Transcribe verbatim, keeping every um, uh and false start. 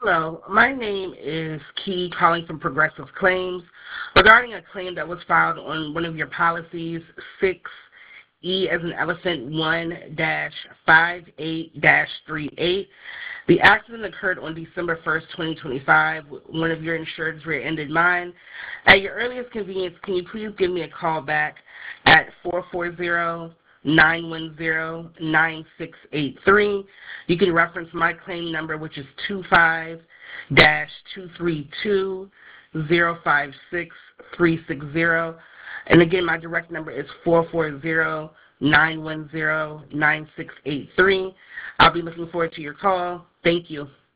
Hello, my name is Key calling from Progressive Claims regarding a claim that was filed on one of your policies, six E as an elephant one dash five eight dash three eight. The accident occurred on December first, twenty twenty-five. One of your insureds rear-ended mine. At your earliest convenience, can you please give me a call back at four four zero, nine one zero, nine six eight three. You can reference my claim number, which is two five dash two three two zero five six three six zero. And again, my direct number is four four zero, nine one zero, nine six eight three. I'll be looking forward to your call. Thank you.